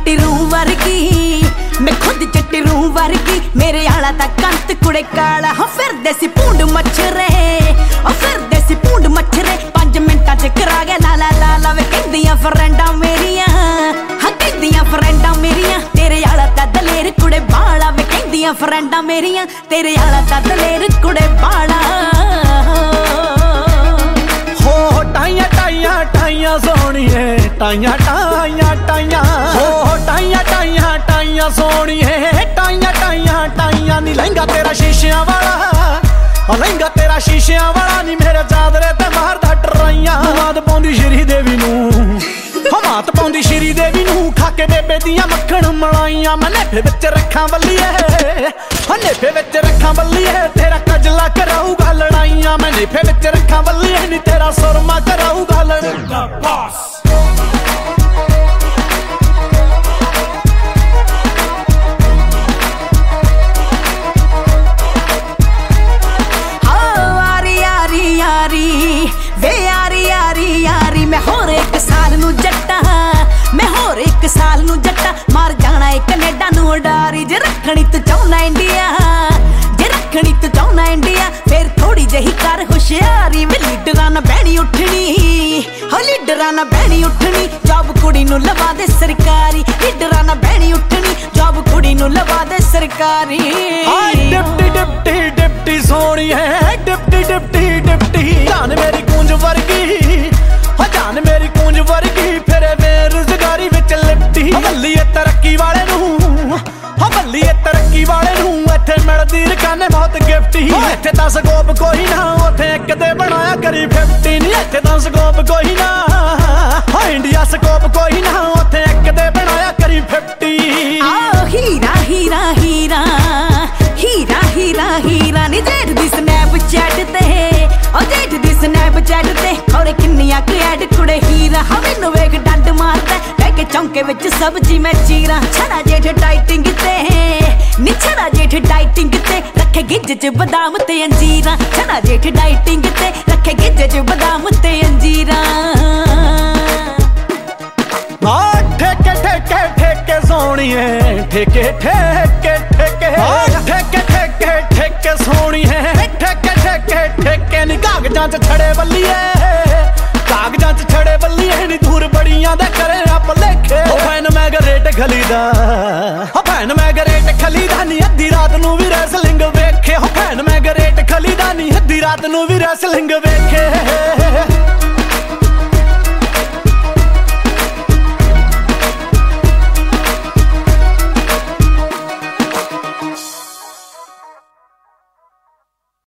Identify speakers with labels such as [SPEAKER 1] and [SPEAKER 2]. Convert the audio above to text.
[SPEAKER 1] चिट्टी रूह वर्गी, मैं खुद चिट्टी रूह वर्गी। मेरे आला दा कंत कुड़े काला हो फिरदे सी पूंड मच्छरे, ओ फिरदे सी पूंड मच्छरे। 5 मिंटां च करा गया लाला लाला वे कहदियां फ्रेंडां मेरियां, हाँ कहदियां फ्रेंडां मेरियां। तेरे आला दा दलेर कुड़े बाला वे कहदियां फ्रेंडां मेरियां। तेरे आला दा दलेर कुड़े बाला
[SPEAKER 2] हो टाइयां टाइयां टाइयां सोहणिए, टाइयां टाइयां टाइयां हो टाइयां टाइयां टाइयां सोहणिए, टाइयां टाइयां टाइयां। नी लहंगा तेरा शीशियां वाला, लहंगा तेरा शीशियां वाला। नी मेरे चादरे ते मारदा टराइयां। मात पाउंदी श्री देवी नूं, मात पाउंदी श्री देवी नूं। खाके बेबे दियां मक्खण मलाइयां। मैं नेफे विच रखां बल्लीए, नेफे विच रखां बल्लीए। तेरा कजला कराऊगा लड़ाइयां। मैं नेफे विच रखां बल्लीए, नी तेरा सुरमा कराऊगा लड़ाइयां।
[SPEAKER 1] वे यारी यारी यारी मैं होर एक साल नू जट्टा, मैं होर एक साल नू जट्टा। मार जाना है कनेडा नू उडारी। जे रखनी तू चाहना इंडिया, जे रखनी तू चाहना इंडिया। फिर थोड़ी जही कर होशियारी। वे लीडरां ना बहनी उठनी, हो लीडरां ना बहनी उठनी। जॉब कुड़ी नू लवा दे सरकारी, लीडरां ना बहनी उठनी। जॉब कुड़ी नू लवा दे सरकारी।
[SPEAKER 2] डिप्टी डिप्टी डिप्टी सोहणी है, डिप्टी डिप्टी डिप्टी। जान मेरी कूंज वर्गी, जान मेरी कूंज वर्गी। फिर बेरोजगारी विच लिपटी। बल्लीए तरक्की वाले नूं, बल्लीए तरक्की वाले नूं। इत्थे मिलदी रकाने बहुत गिफ्टी। इत्थे 10 स्कोप कोई ना, उत्थे एक दे बनाया करी 50। नी इत्थे 10 स्कोप कोई ना, इंडिया स्कोप कोई ना। उत्थे एक दे बनाया करी 50।
[SPEAKER 1] हीरा हीरा हीरा हीरा हीरा हीरा। नी जेठ दी स्नैपचैट ते, ओ जेठ दी स्नैपचैट ते खौरे किन्नियां क ऐड कुड़े हीरा। हाँ मैनू वेख डंड मारदा बह के चौंके विच सब्जी मैं चीरा। छड़ा जेठ डाइटिंग ते, नी छड़ा जेठ डाइटिंग ते रखे गिज्ज च बदाम ते अंजीरा। छड़ा जेठ डाइटिंग ते रखे गिज्ज च बदाम ते अंजीरा।
[SPEAKER 2] ठेके ठेके ठेके सोहणिए, ठेके ठेके ठेके ठेके ठेके ठेके सोहणिए, ठेके ठेके ठेके। नी कागजां च छड़े बल्लीए, कागजां च छड़े बल्लीए। नी दूर बड़ियां दे करे आप लेखे। Fan मैगरेट खलीदा, fan मैगरेट खलीदा। नी अद्धी रात नू भी रैसलिंग वेखे। फैन मैगरेट खलीदा। नी अद्धी रात नू भी रैसलिंग वेखे।